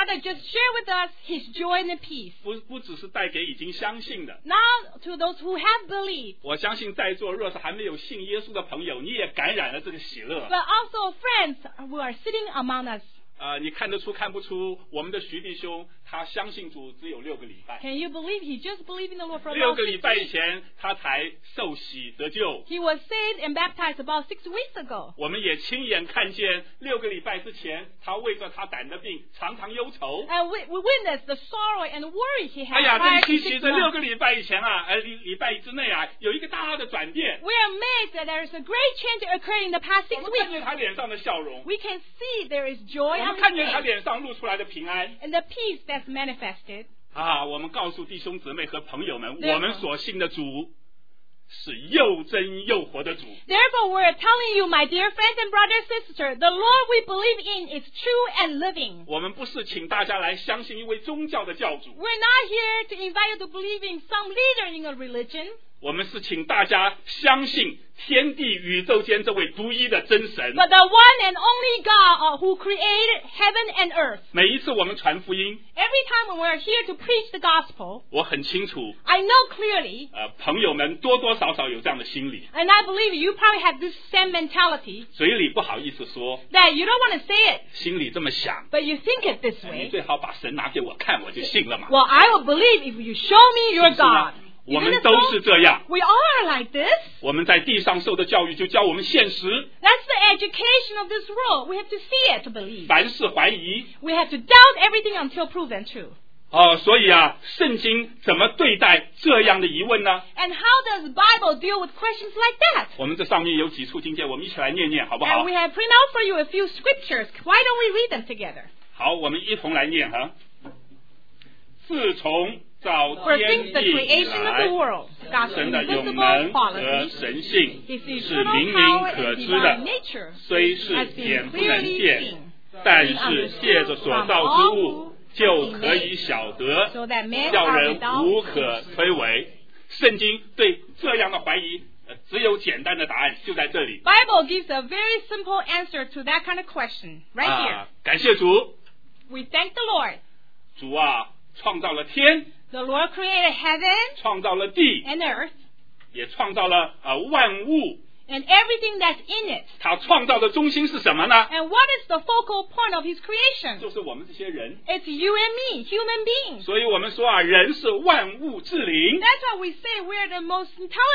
brother just shared with us his joy and peace. 不只是带给已经相信的。 Now to those who have believed. 我相信在座若是还没有信耶稣的朋友，你也感染了这个喜乐。 But also friends who are sitting among us. 你看得出看不出，我们的徐弟兄他相信主只有6个礼拜。 Can you believe he just believed in the Lord for about 6个礼拜以前他才受洗得救。 He was saved and baptized about 6 weeks ago. 我们也亲眼看见6个礼拜之前，他为着他胆的病常常忧愁。 And we witnessed the sorrow and worry he had. 哎呀，这一期这6个礼拜以前啊，礼拜之内啊，有一个大的转变。 We are amazed that there is a great change occurring in the past 6 我们看见 weeks. 他脸上的笑容。 We can see there is joy 我 on 们 his 看见他 face 脸上露出来的平安。 and the peace that's manifested. 我们告诉弟兄姊妹和朋友们， Therefore, 我们所信的主是又真又活的主。 Therefore, we're telling you, my dear friends and brothers and sisters, the Lord we believe in is true and living. 我们不是请大家来相信一位宗教的教主， We're not here to invite you to believe in some leader in a religion. 我们是请大家相信天地宇宙间这位独一的真神。 But the one and only God who created heaven and earth. 每一次我们传福音， Every time when we're here to preach the gospel, 我很清楚， I know clearly, 朋友们多多少少有这样的心理， and I believe you probably have this same mentality, 嘴里不好意思说， that you don't want to say it, 心里这么想， but you think it this 你 way. 最好把神拿给我看，我就信了嘛。 Well, I will believe if you show me your 是吗？ God. 我 Isn't 们 it 都 so? 是这样。 We all are like this. 我们在地上受的教育就教我们现实， That's the education of this world. We have to see it to believe. 凡事怀疑。 We have to doubt everything until proven true. 所以圣经怎么对待这样的疑问呢？ And how does the Bible deal with questions like that? 我们这上面有几处经节，我们一起来念念，好不好 And we？ have print out for you a few scriptures. Why don't we read them together? 好，我们一同来念哈。自从造 For 天 since the 地以 creation of 来 the，world, God's 神的永 invisible 能和 qualities, 神性 His 是 eternal 明明 power 可 and 知 divine 的， nature 虽是 has been 眼不能 clearly 见， seen, 但是借着所造之物就可以晓得， so that men 叫 are 人 without 无可推诿。圣经对这样的怀疑，只有简单的答案，就在这里。 Bible gives a very simple answer to that kind of question right here. 感谢主， We thank the Lord. 主创造了天， The Lord created heaven 创造了地， and earth 也创造了万物。 and everything that's in it. 他创造的中心是什么呢？ And what is the focal point of His creation? 就是我们这些人。 It's you and me, human beings. 所以我们说人是万物之灵。 That's why we say we're the most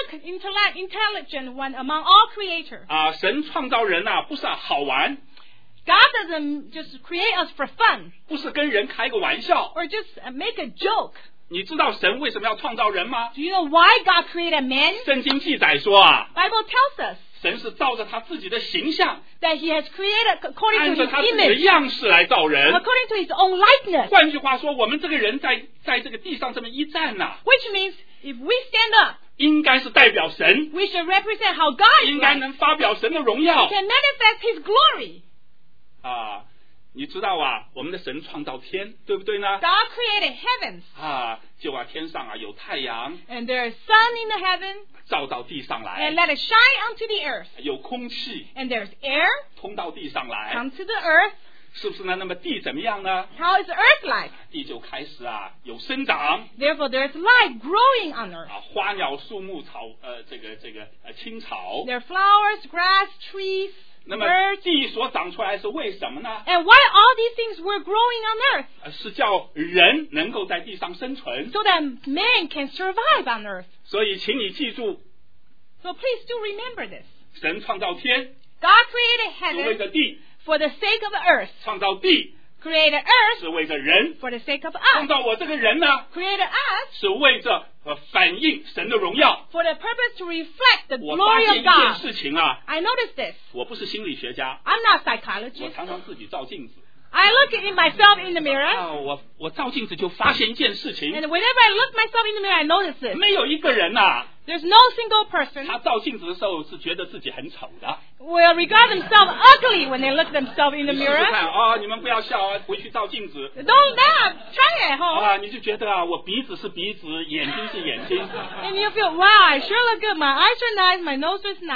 intelligent one among all creators. 神创造人不是好玩， God doesn't just create us for fun 不是跟人开个玩笑。 or just make a joke. 你知道神为什么要创造人吗？ Do you know why God created man? 圣经记载说 Bible tells us 神是照着他自己的形象， that He has created according 按 to 照 His 他自己的 image, 样式来造人。 according to His own likeness. 换句话说，我们这个人在这个地上这么一站 Which means if we stand up, 应该是代表神， we should represent how God is 应该 like. 能发表神的荣耀 Can manifest His glory. 你知道我们的神创造天，对不对呢？ God created heavens, 就天上有太阳 and there is sun in the heaven, 照到地上 and 来， let it shine onto the earth. 有空气 And there's air 通到地上来， come to the earth. 是不是呢？那么地怎么样呢？ How is the earth like? 地就开始有生长 Therefore, there's life growing on earth. 花鸟树木草青草。 There are flowers, grass, trees, 那么 birds. 地所长出来是为什么呢？ And why all these things were growing on earth? 是叫人能够在地上生存。 So that man can survive on earth. 所以请你记住， So please do remember this. 神创造天 God created 是为 heaven 着地， for the sake of the earth. 创造地 Created earth 是为着人， for the sake of 创 us. 造我这个人呢 Created us 是为着反映神的荣耀。 for the purpose to reflect the 我发 glory 现 of 一件 God. 事情 I noticed this. 我不是心理学家， I'm not a 我 psychologist. 常常自己照镜子。 I look at myself in the mirror, 我照镜子就发现一件事情， and whenever I look myself in the mirror, I notice this. 没有一个人 There's no single person 他照镜子的时候是觉得自己很丑的。 will regard themselves ugly when they look at themselves in the 你试试 mirror. 看你们不要笑回去照镜子 Don't laugh. Try it at home. 你就觉得我鼻子是鼻子，眼睛是眼睛。 And you feel, wow, I sure look good. My eyes are nice. My nose is nice.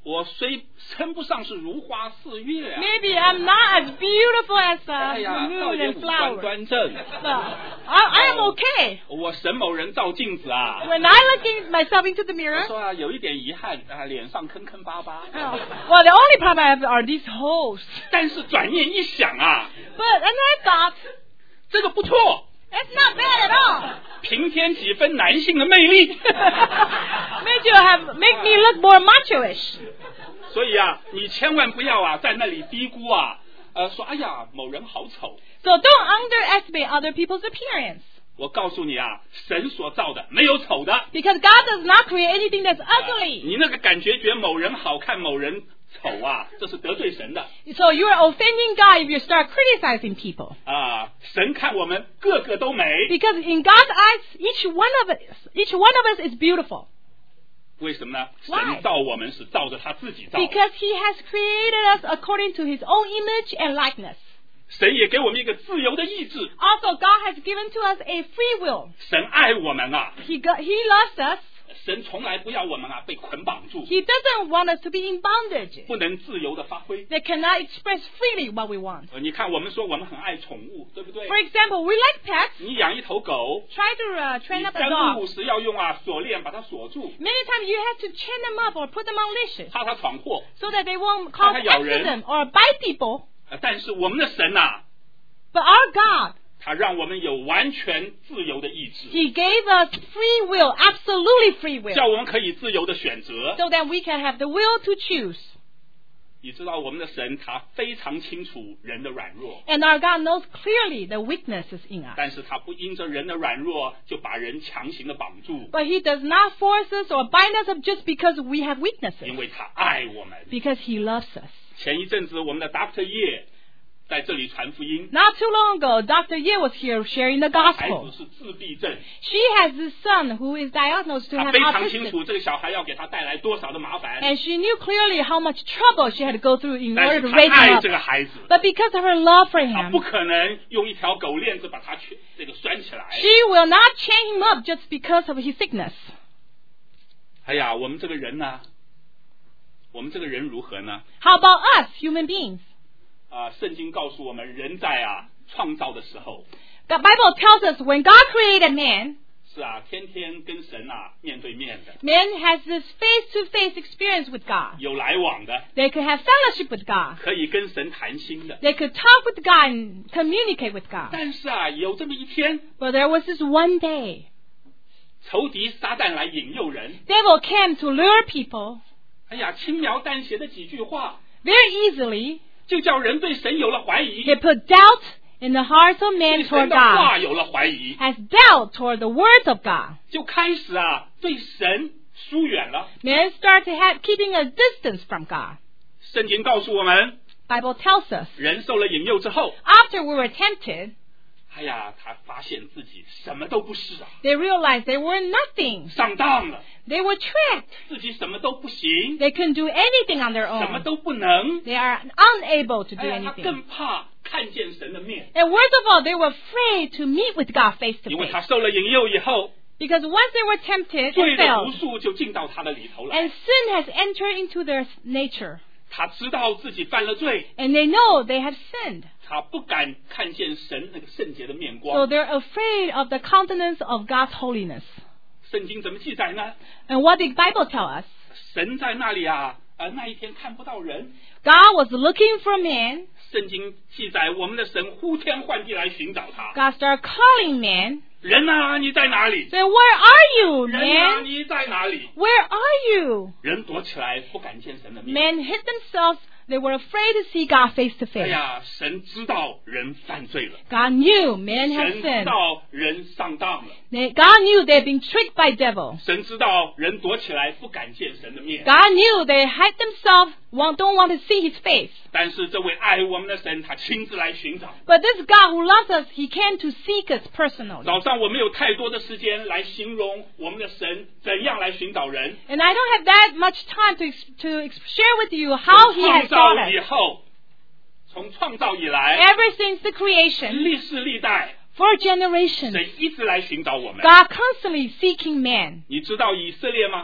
我虽称不上是如花似月啊， Maybe I'm not as beautiful as 哎 the 呀，倒 moon 也 and 五官 flowers. 端正。 But I am okay. 我沈某人照镜子啊， When I look at myself into the 我 mirror, 说啊，有一点遗憾啊，脸上坑坑巴巴。 well, the only problem I have are these holes. 但是转念一想啊， But and I thought 这个不错， it's not bad at all. 平添几分男性的魅力。 Make me look more macho-ish. 所以啊，你千万不要啊，在那里低估啊，说哎呀，某人好丑。 So don't underestimate other people's appearance. 我告诉你啊，神所造的没有丑的。 Because God does not create anything that's ugly. 你那个感觉觉某人好看，某人丑啊，这是得罪神的。 So you are offending God if you start criticizing people. 啊，神看我们个个都美。 Because in God's eyes, each one of us is beautiful. 为什么呢？ Why? 神造我们是照着他自己造的。 Because He has created us according to His own image and likeness. 神也给我们一个自由的意志。 Also, God has given to us a free will. 神爱我们啊， He loves us. 神从来不要我们啊被捆绑住， He doesn't want us to be in bondage. 不能自由的发挥。 They cannot express freely what we want. 你看，我们说我们很爱宠物，对不对？ For example, we like pets. 你养一头狗， Try to train 你 up a 三 dog. 不五时要用锁链把它锁住， Many times you have to chain them up or put them on leashes 怕它闯祸。 so that they won't cause 怕它咬人。 accident or bite people. 但是我们的神啊， But our God, 他让我们有完全自由的意志， He gave us free will, absolutely free will, 叫我们可以自由的选择。 so that we can have the will to choose. 你知道我们的神他非常清楚人的软弱， And our God knows clearly the weaknesses in us. 但是他不因着人的软弱就把人强行的绑住， But He does not force us or bind us up just because we have 因 weaknesses, 为他爱我们。 because He loves us. 前一阵子我们的 Dr. 叶在这里传福音， Not too long ago, Dr. Ye was here sharing the 孩 gospel. 子是自闭症， She has this son who is diagnosed to 他 have 非常清 autism. 楚这个小孩要给他带来多少的麻烦， And she knew clearly how much trouble she had to go through in 但 order 是 to 他 raise him 爱 up. 这个孩子， But because of her love for 他 him, 不可能用一条狗链子把他拴起来。 she will not chain him up just because of his sickness. 哎呀，我们这个人呢？我们这个人如何呢？ How about us, human beings? 圣经告诉我们，人在创造的时候， The Bible tells us when God created man, 是天天跟神面对面的， man has this face-to-face experience with God. 有来往的， They could have fellowship with God. 可以跟神谈心的。 They could talk with God and communicate with God. 但是有这么一天， But there was this one day, 仇敌撒旦来引诱人， devil came to lure people 哎呀，轻描淡写的几句话， very easily. 就叫人对神有了怀疑， He put doubt in the hearts of 对 men 神 toward 的话 God, 有了怀疑， has doubt toward the words of God. 就开始对神疏远了。 Men start to have keeping a distance from God. 圣经告诉我们， Bible tells us, 人受了引诱之后， after we were tempted, 哎呀，他发现自己什么都不是 they realized they were nothing. 上当了， They were tricked. 自己什么都不行， They couldn't do anything on their 什么 own. 都不能。 They are unable to do 哎呀，他 anything. 更怕看见神的面， And worst of all, they were afraid to meet with God face to 因为 face. 他受了引诱以后， Because once they were tempted 罪 and 的 failed, 毒素就进到他的里头了。 and sin has entered into their nature, 他知道自己犯了罪， and they know they have sinned. 他不敢看见神那个圣洁的面 So 光。 they're afraid of the countenance of God's holiness. 圣经怎么记载呢？ And what did the Bible tell us? 神在那里那一天看不到人。 God was looking for man. 圣经记载，我们的神呼天唤地来寻找他。 God started calling man. 人啊，你在哪里？ Say, where are you, 人啊， man? 你在哪里？ Where are you? 人躲起来，不敢见神的面。 Men hid themselves. They were afraid to see God face to 哎 face. 呀，神知道人犯罪了， God knew men had 神知 sinned. 道人上当了， God knew they had been tricked by devil. 神知道人躲起来不敢见神的面。 God knew they hide themselves, don't want to see his face. 但是这位爱我们的神，他亲自来寻找。 But this God who loves us, he came to seek us personally. 早上我没有太多的时间来形容我们的神怎样来寻找人。 And I don't have that much time to share with you how he 创 has 造 taught 以 us. 后，从创造以来， Ever since the creation, 历世历代， for generations, 神一直来寻找我们。 God constantly seeking man. 你知道以色列吗？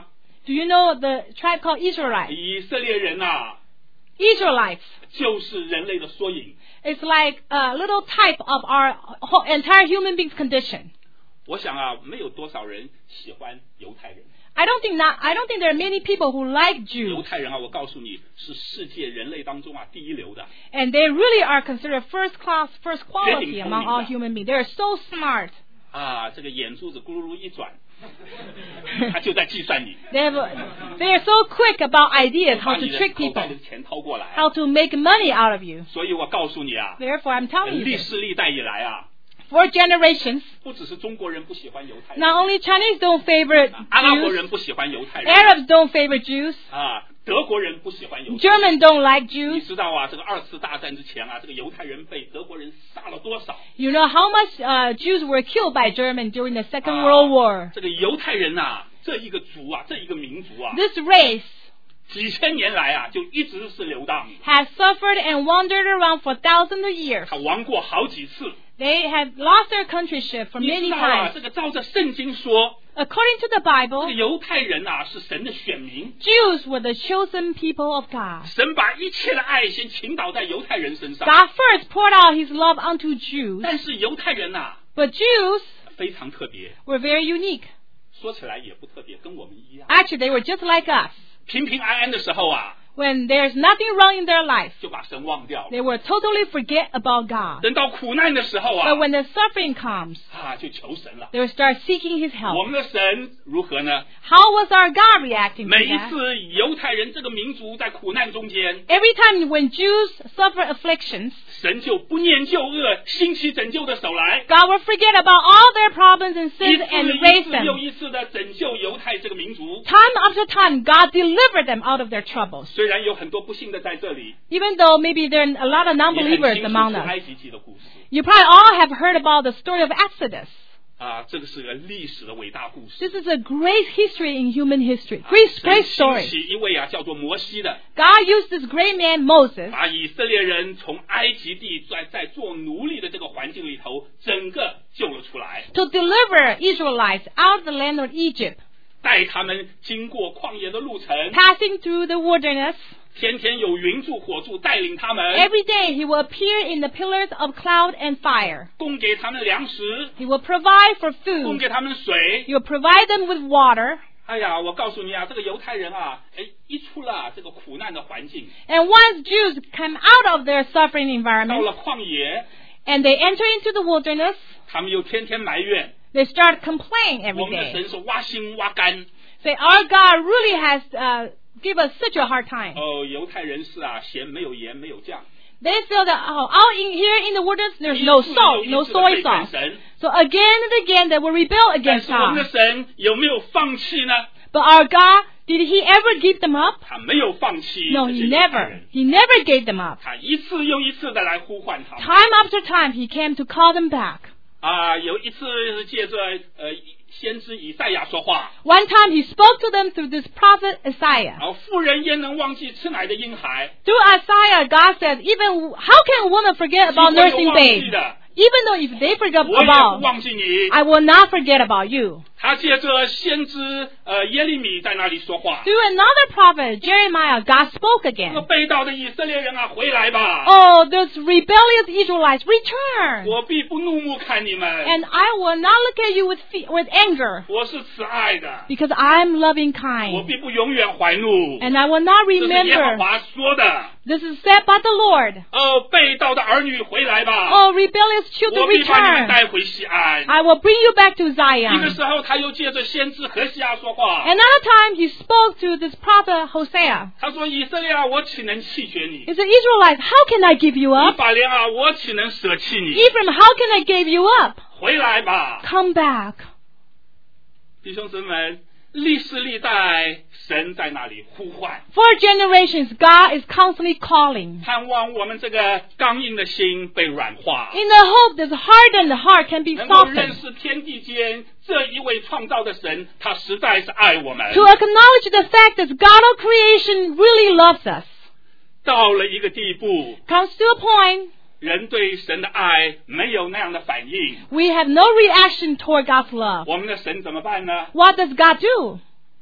Do you know the tribe called Israelites? 以色列人啊， Israelites. 就是人类的缩影。 It's like a little type of our whole, entire human being's condition. 我想啊，没有多少人喜欢犹太人。 I don't think there are many people who like 犹 Jews. 太人啊，我告诉你，是世界人类当中啊第一流的。 And they really are considered first class, first quality 绝顶聪明的。 among all human beings. They're so smart. 啊，这个眼珠子咕噜噜一转，他就在计算你， They are so quick about ideas, 把 how to 你的 trick 口袋 people, 的钱掏过来。 how to make money out of you. 所以我告诉你啊， Therefore, I'm telling you 历 this. 史历代以来啊， For generations, 不只是中国人不喜欢犹太人， not only Chinese don't favor 阿拉伯 Jews, 人不喜欢犹太人， Arabs don't favor Jews, 啊，德国人不喜欢犹太人。 Germans don't like 你 Jews. 知道啊，这个二次大战之前啊，这个犹太人被德国人杀了多少？ You know how much Jews were killed by Germans during the Second World War. 这个犹太人呐，这一个族啊，这一个民族啊， This race 几千年来啊，就一直是流荡， has suffered and wandered around for thousands of years. 他亡过好几次。 They have lost their countryship for 你 many 知道啊， times. 这个照着圣经说， According to the 这个 Bible, 犹太人啊是神的选民， Jews were the chosen people of God. 神把一切的爱先倾倒在犹太人身上。 God first poured out his love unto Jews, 但是犹太人呐， but Jews 非常特别， were very unique. 说起来也不特别，跟我们一样。 Actually, they were just like us. 平平安安的时候啊， When there's nothing wrong in their life, 就把神忘掉了。 they will totally forget about God. 等到苦难的时候啊 But，when the suffering comes, 啊，就求神了。 they will start seeking his 我 help. 们的神如何呢？ How was our God reacting to 每一 that? 次犹太人这个民族在苦难中间， Every time when Jews suffer afflictions, 神就不念旧恶，兴起拯救的手来， God will forget about all their problems and 一 sins 次 and 一 raise 次 them. 又一次的拯救犹太这个民族。 Time after time, God delivered them out of their troubles. 虽然有很多不幸的在这里， Even though maybe there are a lot of 也很 non-believers 清楚 among 出 us. 埃及记的故事 You probably all have heard about the story of Exodus. 啊，这个是个历史的伟大故事。 This is a great history in human history. Great 神 great 兴 story. 起一位啊叫做摩西的， God used this great man, Moses, 把以色列人从埃及地在做奴隶的这个环境里头，整个救了出来， to deliver Israelites out of the land of Egypt, 带他们经过旷野的路程， passing through the wilderness. 天天有云柱火柱带领他们， Every day he will appear in the pillars of cloud and fire. 供给他们粮食， He will provide for 供 food. 给他们水。 He will provide them with water. 哎呀，我告诉你啊，这个犹太人啊，一出了这个苦难的环境， And once Jews come out of their suffering 到 environment 了旷野， and they enter into the wilderness, 他们又天天埋怨 they start complaining 我 every 们的 day. 神是挖心挖肝。 Say, our God really has give us such a hard time. 哦，犹太人是啊，嫌没有盐没有酱， They feel that out here in the wilderness there's no 一次又 salt, 一 no 次地 soy 背叛 sauce. 神。 So again and again they will rebel 但 against 是我们的 God. 神有没有放弃呢？ But our God, did he ever give them up? 他没有放弃 No, 这 he 些犹太 never. 人， He never gave them up. 他一次又一次的来呼唤他们。 Time after time he came to call them back. 啊，有一次是借着先知以赛亚说话， One time he spoke to them through this prophet Isaiah. 啊，妇人焉能忘记吃奶的婴孩？ Through Isaiah, God said, even how can a woman forget about 你会有 nursing 忘记 babes? 的， Even though if they forget 我也不 about, 忘记你。 I will not forget about you. 他借着先知耶利米在那里说话， Through another prophet, Jeremiah, God spoke 这 again. 个被盗的以色列人啊，回来吧！ Oh, those rebellious Israelites, return. 我必不怒目看你们， And I will not look at you with anger, 我是慈爱的， because I am loving 我 kind. 必不永远怀怒。 And I will not 这是耶和 remember. 华说的。 This is said by the Lord. 哦，被盗的儿女回来吧！ Oh, rebellious 我 children, 必把你们 return. 带回西安。 I will bring you back to 一个 Zion. 时候，他又借着先知何西阿说话， Another time he spoke to this prophet Hosea. 他说：“以色列啊，我岂能弃绝你？ He said, Israelites, how can I give you 以 up? 法莲啊，我岂能舍弃你？ Ephraim, how can I give you up? 回来吧！” Come back. 弟兄姊妹们，历世历代神在那里呼唤， For generations, God is constantly calling. 盼望我们这个刚硬的心被软化， In the hope this hardened heart can be 能够认 softened. 识天地间这一位创造的神，他实在是爱我们。 To acknowledge the fact that God of creation really loves us. 到了一个地步， Comes to a point, 人对神的爱没有那样的反应， we have no reaction toward God's love. 我们的神怎么办呢？ What does God do?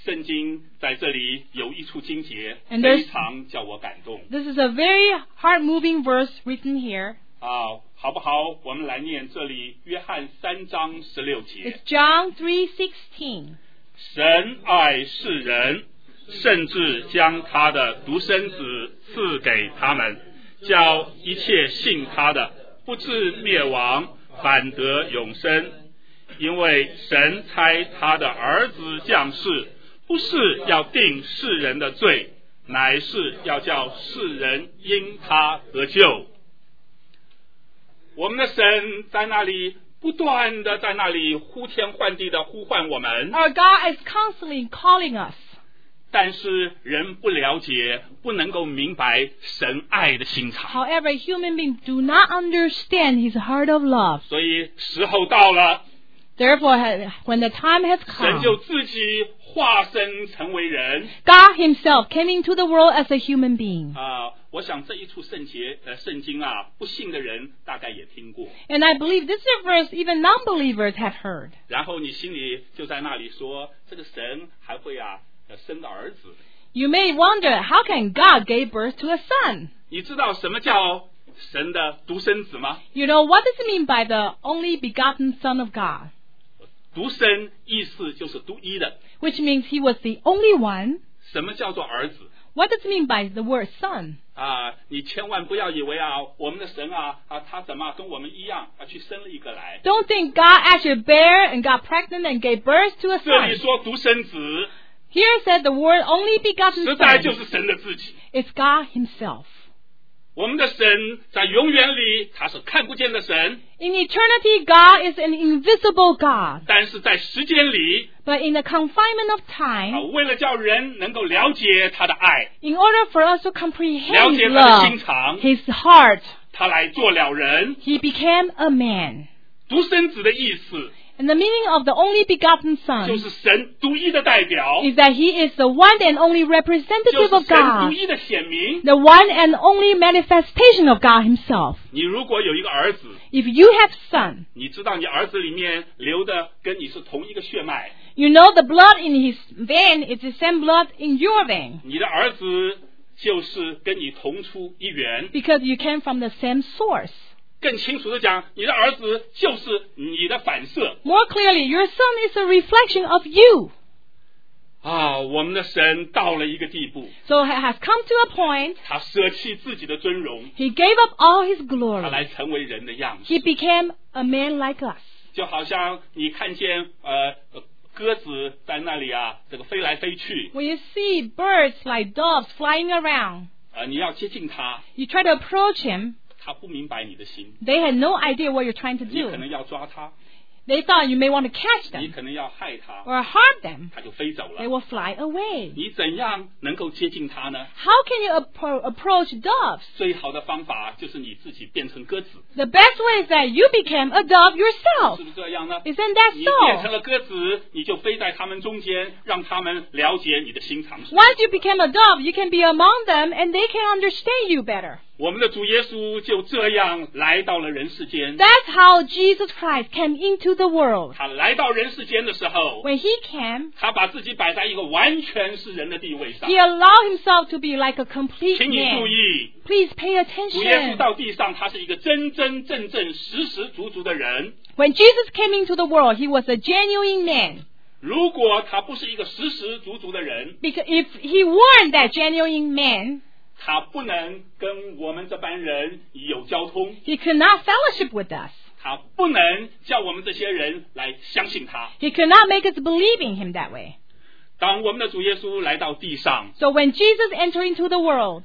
圣经在这里有一处经节 And there's- 非常叫我感动 This is a very heart-moving verse written here. 好不好？我们来念这里约翰3章16节。 It's John 3:16. 神爱世人，甚至将他的独生子赐给他们，叫一切信他的不至灭亡，反得永生。因为神差他的儿子降世，不是要定世人的罪，乃是要叫世人因他得救。我们的神在那里不断的在那里呼天唤地的呼唤我们， Our God is constantly calling us. 但是人不了解，不能够明白神爱的心肠， However, human beings do not understand His heart of love. 所以时候到了， Therefore, when the time has 神就 come, 自己化身成为人。 God Himself came into the world as a human being. 我想这一处圣经不信的人大概也听过。 And I believe this is a verse even non-believers have heard. 然后你心里就在那里说，这个神还会生个儿子。 You may wonder, how can God give birth to a son? 你知道什么叫神的独生子吗？ You know, what does it mean by the only begotten Son of God? 独生意思就是独一的。 Which means He was the only one. 什么叫做儿子？ What does it mean by the word son? 你千万不要以为我们的神他怎么跟我们一样去生了一个来。 Don't think God actually bare and got pregnant and gave birth to a 这里 son. 说独生子， Here said the word only begotten 实在就 son. 是神的自己。 It's God Himself. 我们的神在永远里他是看不见的神， In eternity, God is an invisible God. 但是在时间里， But in the confinement of time, 为了叫人能够了解他的爱， in order for us to 了 comprehend 解 His 他的心 love, 肠， His heart, 他来做了人。 He became a man. 独生子的意思 And the meaning of the only begotten 就 Son 是神独一的代表， is that He is the one and only 就 representative 是 of 神独 God, 一的显明。 the one and only manifestation of God Himself. 你如果有一个儿子， If you have son, 你知道你儿子里面流的跟你是同一个血脉， you know the blood in his vein is the same blood in your vein 你的儿子就是跟你同出一源。 because you came from the same source. 更清楚的讲，你的儿子就是你的反射。 More clearly, your son is a reflection of you. 我们的神到了一个地步， So it has come to a point, 他舍弃自己的尊荣， He gave up all His 他 glory. 来成为人的样式。 He became a man like us. 就好像你看见鸽子在那里这个飞来飞去， When you see birds like doves flying around, 你要接近它， you try to approach him. 它不明白你的心， They had no idea what you're trying to 你可 do. 能要抓它， They thought you may want to catch 你 them 可能要害它， or harm them. 它就飞走 They 了。 will fly away. 你怎样能够接近它呢？ How can you approach doves? 最好的方法就是你自己变成鸽子， The best way is that you became a dove 是 yourself. 不是这样呢？ Isn't that 你变成 so? 了鸽子，你就飞在他们中间，让他们了解你的心肠。 Once you became a dove, you can be among them and they can understand you better. 我们的主耶稣就这样来到了人世间。 That's how Jesus Christ came into the world. 他来到人世间的时候， When He came, 他把自己摆在一个完全是人的地位上 He。allowed Himself to be like a complete 请你注 man. 意， Please pay 主耶稣 attention. 到地上，他是一个真真正正、实实足足的人。 When Jesus came into the world, He was a genuine man. 如果他不是一个实实足足的人， Because if He weren't that genuine man, 他不能跟我们这班人有交通， He could not fellowship with us. 他不能叫我们这些人来相信他。 He could not make us believe in Him that way. 当我们的主耶稣来到地上 So when Jesus entered into the world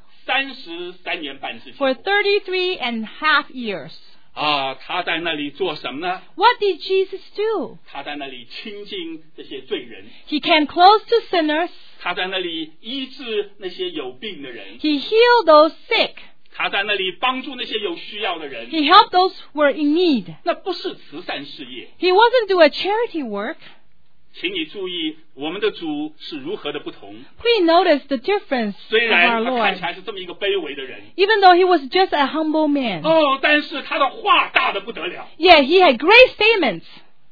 33年半之久 for 33 and a half years, 他在那里做什么呢？ what did Jesus do? 他在那里亲近这些罪人， He came close to sinners. 他在那里医治那些有病的人， He healed those sick. 他在那里帮助那些有需要的人。 He helped those who were in need. 那不是慈善事业， He wasn't doing charity work. 请你注意，我们的主是如何的不同。 Please notice the difference 虽 of 然 our 他看起 Lord. 来是这么一个卑微的人， Even though he was just a humble man, 但是他的话大得不得了。 yet he had great statements.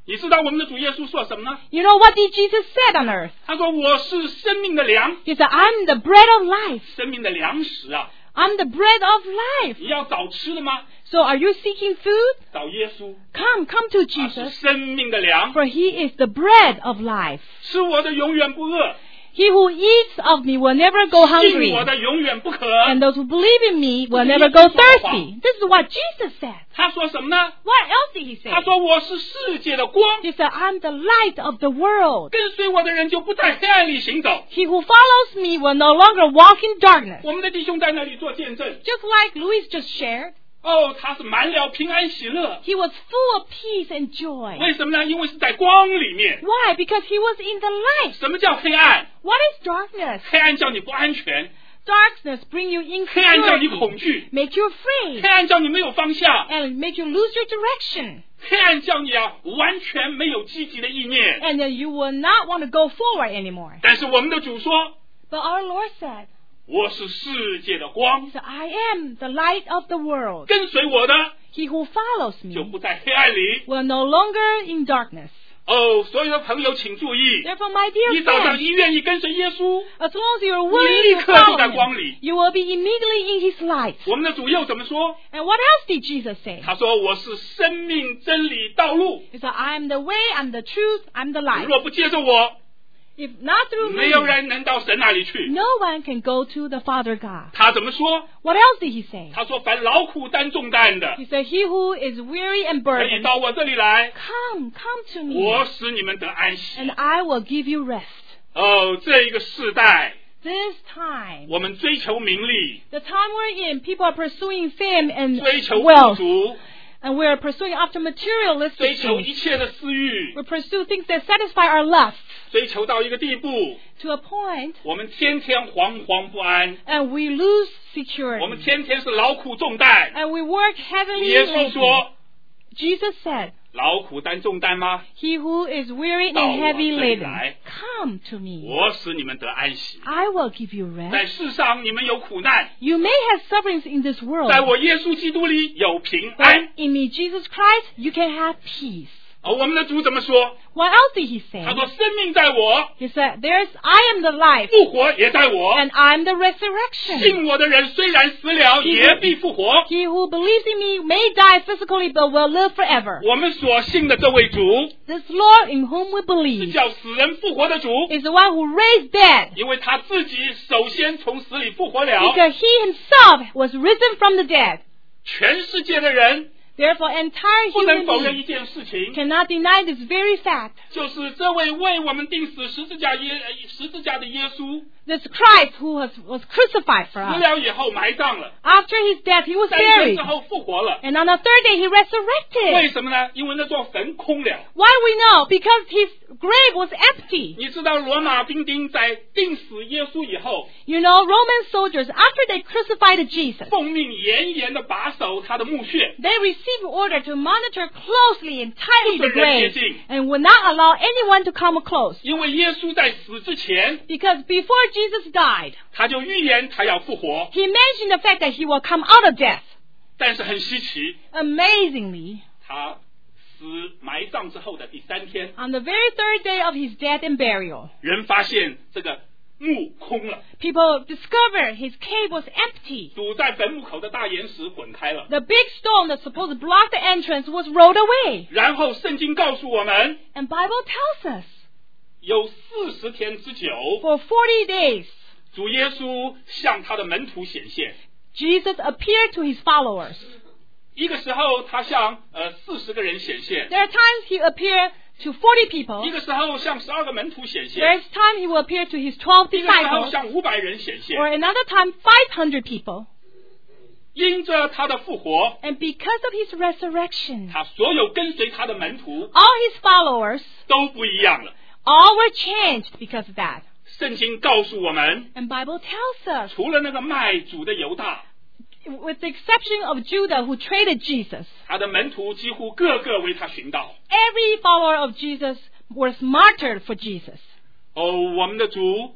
你知道我们的主耶稣说什么呢？ You know what did Jesus said on earth? 他说我是生命的粮， He said, I'm the bread of life. 生命的粮食啊！ I'm the bread of life. 你要找吃的吗？ So are you seeking food? 找耶稣， Come to 他是 Jesus. 生命的粮， For he is the bread of life. 吃我的永远不饿， He who eats of me will never go 信 hungry. 我的永远不渴。 And those who believe in me will never go thirsty. This is what Jesus said. 他说什么呢？ What else did he say? 他说我是世界的光， He said, I'm the light of the world. 跟随我的人就不在黑暗里行走。 He who follows me will no longer walk in darkness. 我们的弟兄在那里做见证， Just like Louis just shared, 哦，他是满了平安喜乐。 he was full of peace and joy. 为什么呢？因为是在光里面。 Why? Because he was in the light. 什么叫黑暗？ What is darkness? 黑暗叫你不安全， Darkness bring you 黑暗叫你 insecurity, 恐惧， make you 黑 afraid, 暗叫你没有方向， and make you lose your direction. 黑暗叫你完全没有积极的意念。 And then you will not want to go forward anymore. 但是我们的主说， But our Lord said, 我是世界的光， So I am the light of the world. 跟随我的 He who follows 就 me 不在黑暗里。 will no longer in darkness. 哦，所有的朋友请注意， Therefore, my dear 你找到 friends, 你愿意跟随耶稣， as long as you are 你 willing 立 to 刻就 follow 在光 him, 里。 you will be immediately in his light. 我们的主又怎么说？ And what else did Jesus say? 他说我是生命真理道路， He said, I am the way, I'm the truth, I'm the light. 若不借着我， If not through 没有 me, 人能到神那里去。 no one can go to the Father God. 他怎么说？ What else did he say? 他说凡劳苦担重担的， He said, He who is weary and 可以 burdened, 到我这里来， come to me, 我使你们得安息。 and I will give you rest. 哦，这一个世代， This time, 我们追求名利， the time we're in, people are pursuing fame and 追求富 wealth, 足， and we're pursuing after materialistic 追求 things. 一切的私欲， We pursue things that satisfy our lust 追求到一个地步， to a point, 我们天天惶惶不安， and we lose 我们 security, 天天是劳苦重担。 and we work heavily 耶 and 稣 lately. 说 Jesus said, 劳苦担重担吗？ He who is weary 到 and 我 heavy 这里 laden, 来， come to me. 我使你们得安息。 I will give you 在 rest. 世上你们有苦难， You may have sufferings in this world, 在我耶稣基督里有平 but 安。 in me, Jesus Christ, you can have peace. 而我们的主怎么说？ What else did he say? 他说：“生命在我， He said, I am the life, 复活也在我。 and I'm the resurrection. 信我的人虽然死了，也必复活。 He who believes in me may die physically, but will live forever. 我们所信的这位主， This Lord in whom we 是 believe 叫死人复活的主， is the one who raised dead, 因为他自己首先从死里复活了。 because he himself was risen from the dead. 全世界的人 Therefore, entire 不能 human 否认 beings 一件事情， cannot deny this very fact. 就是这位为我们钉死十字架的耶稣， This Christ who was crucified for 死 us. 了以后埋葬了， After his death, he was 3天 buried. 之后复活了。 And on the third day, he 为 resurrected. 什么呢？因为那座坟空了。 Why we know? Because his grave was empty. 你知道罗马兵丁在钉死耶稣以后， You know, Roman soldiers, after they crucified Jesus, 奉命严严的把守他的墓穴， they received order to monitor closely and tightly the 不准人接 grave 近。 and would not allow anyone to come close. 因为耶稣在死之前， Because before Jesus died, 他就预言他要复活。 he mentioned the fact that he will come out of death. 但是很稀奇， Amazingly, 他死埋葬之后的第3天， on the very third day of his death and burial, 人发现这个墓空了， people discovered his cave was empty. 堵在坟墓口的大岩石滚开了。 The big stone that's supposed to block the entrance was rolled away. 然后圣经告诉我们， And Bible tells us, 有40天之久， for 40 days, 主耶稣向他的门徒显现。 Jesus appeared to his followers. 一个时候他向40个人显现， There are times he appeared to 40 people. 一个时候向12个门徒显 There 现， is time he will appear to his 12 一个时候 disciples. 向500人显现。 Or another time, 500 people. 因着他的复活， And because of his resurrection, 他所有跟随他的门徒 all his followers, 都不一样了。 all were changed because of that. 圣经告诉我们， And Bible tells us, 除了那个卖主的犹大， with the exception of Judah who traded Jesus, 他的门徒几乎个个为他寻道。 every follower of Jesus was martyred for Jesus. 哦，我们的主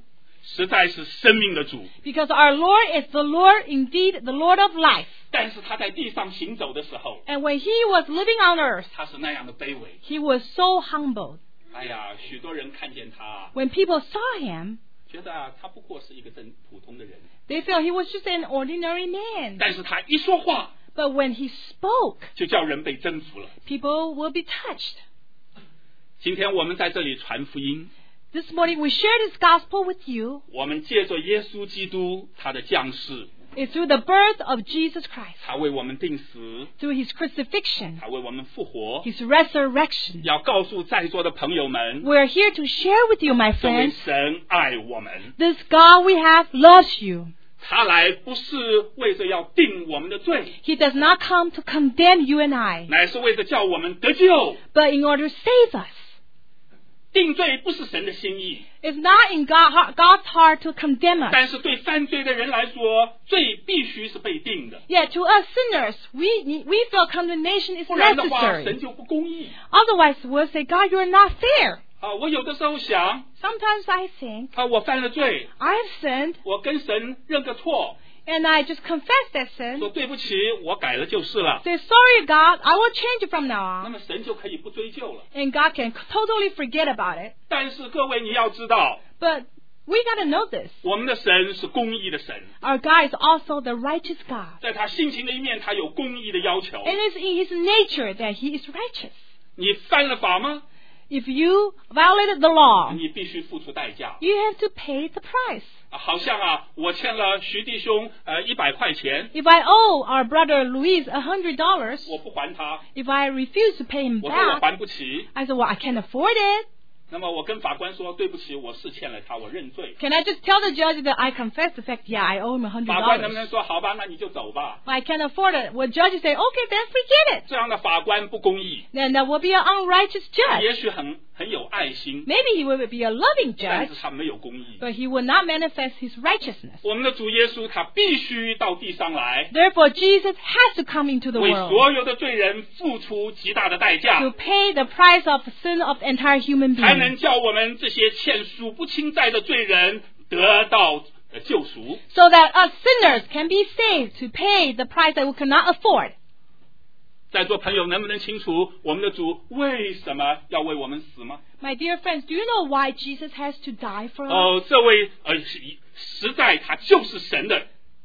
实在是生命的主。 Because our Lord is the Lord, indeed the Lord of life. 但是他在地上行走的时候， And when he was living on earth, 他是那样的卑微。 he was so humbled. 哎呀，许多人看见他， When people saw him, 觉得他不过是一个普通的人。 they felt he was just an ordinary man. 但是他一说话， But when he spoke, 就叫人被征服了。 people will be touched. 今天我们在这里传福音， This morning we share this gospel with you. 我们借着耶稣基督他的降世， It's through the birth of Jesus Christ, 他为我们定死， through his crucifixion, 他为我们复活。 his resurrection. 要告诉在座的朋友们， We're here to share with you, my 这位 friends. 神爱我们， This God we have loves you. 他来不是为着要定我们的罪， He does not come to condemn you and I, 乃是为着叫我们得救。 but in order to save us. 定罪不是神的心意， It's not in God's heart to condemn us. 但是对犯罪的人来说，罪必须是被定的， Yet to us sinners, we feel condemnation is 不然的话， necessary. 神就不公义。 Otherwise, we'll say, God, you're not fair. 我有的时候想， Sometimes I think, 我犯了罪， I've sinned, 我跟神认个错， and I just confess that sin. 说对不起，我改了就是了， Say, sorry, God, I will change it from now 那 on. 么神就可以不追究了。 And God can totally forget about it. 但是各位你要知道， But we got to know this. 我们的神是公义的神， Our God is also the righteous God. 在他性情的一面，他有公义的要求。 And it's in his nature that he is righteous. 你犯了法吗？ If you violated the law, 你必须付出代价。 you have to pay the price. 好像我欠了徐弟兄100块钱， If I owe our brother Luis $100, 我不还他， if I refuse to pay him 我说我 back, 还不起。 I said, well, I can't afford it. 那么我跟法官说，对不起，我是欠了他，我认罪。 Can I just tell the judge that I confess the fact, yeah, I owe him 法官能不 $100? 能说好吧，那你就走吧？ I can't afford it. Well, judge say, okay, then forget it. 这样的法官不公义， Then that will be an unrighteous 也 judge. 许很有爱心， Maybe he will be a loving 但 judge, 是他没有公义。 but he will not manifest his righteousness. 我们的主耶稣他必须到地上来， Therefore, Jesus has to come into the 为 world 所有的罪人付出极大的代价， to pay the price of sin of the entire human 才能 being, 叫我们这些欠数不清债的罪人得到救赎。 so that us sinners can be saved to pay the price that we cannot afford. 在座朋友能不能清楚我们的主为什么要为我们死吗？ My dear friends, do you know why Jesus has to die for us? 这位实在他就是神的，